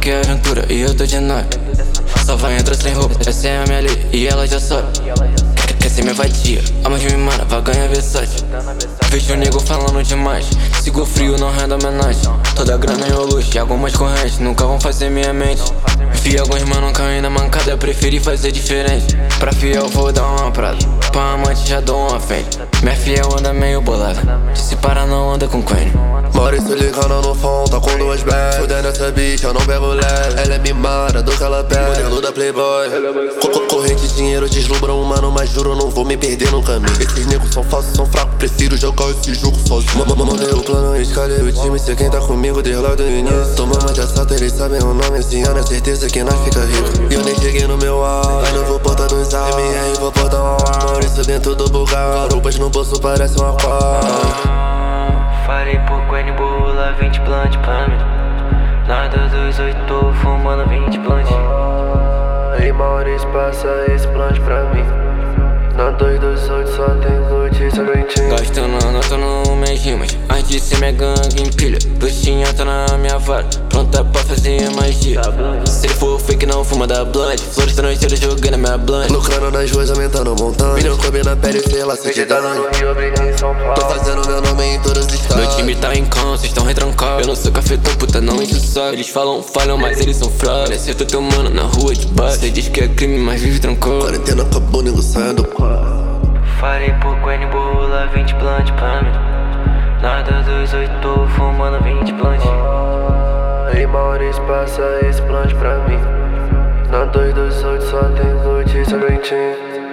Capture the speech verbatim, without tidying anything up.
que é aventura e eu tô de nave. Só vai entrar sem roupa, essa é a minha lei e ela já sabe. Quer ser minha vadia, a mãe de mim, mano, vai ganhar Versace. Vejo o nego falando demais, sigo frio, não rendo homenagem. Toda grana eu luxo e algumas correntes nunca vão fazer minha mente. Vi alguns mano cair na mancada, eu preferi fazer diferente. Pra fiel vou dar uma prada, pra amante já dou uma frente. Minha fiel anda meio bolada, se para não anda com Queen. Maurício ligando no phone, tá com duas bags. Fudendo essa bicha, eu não pego leve. Ela é mimada, do que ela pega, modelo da Playboy. Co Corrente, dinheiro deslumbram, mano, mas juro, não vou me perder no caminho. Esses negros são falsos, são fracos, prefiro jogar esse jogo sozinho. Mandei o plano, escalei o time, sei quem tá comigo desde lá do início. Tomamos de assalto, eles sabem o nome, esse ano é certeza que nós fica rico. E eu nem cheguei no meu ar, mas não vou portar dos A M R, vou portar um ar. Maurício dentro do bugar, roupas no bolso parece um aquário. Falei por Queen, bula vinte blunt pra mim. Nada dos oito, tô fumando vinte blunt. Ei Maurício, passa esse blunt pra mim. Na dois dos oito só tem notícia quentinha. Gastando, anotando minhas rimas, antes de ser minha gangue empilha. Bruxinha tá na minha vara, pronta pra fazer magia. Se ele for fake não fuma da blunt, flores estrangeiras joguei na minha blunt. Lucrando nas ruas, aumentando montanha. Pneu coube na pele, sei lá, se te dano. Tô fazendo meu nome em todos os estados. Meu time tá em campo, cês tão retrancados. Eu não sou cafetão, puta, não enche o saco. Eles falam, falham, mas eles são fracos. Acerta teu mano na rua de baixo. Cê diz que é crime, mas vive tranquilo. Quarentena acabou, nego saia do quarto. Falei por Queen, bula vinte blunt pra mim. Nada dos oito, tô fumando vinte blunt. Ei Maurício, passa esse blunt pra mim. Na dois dos oito só tem notícia quentinha.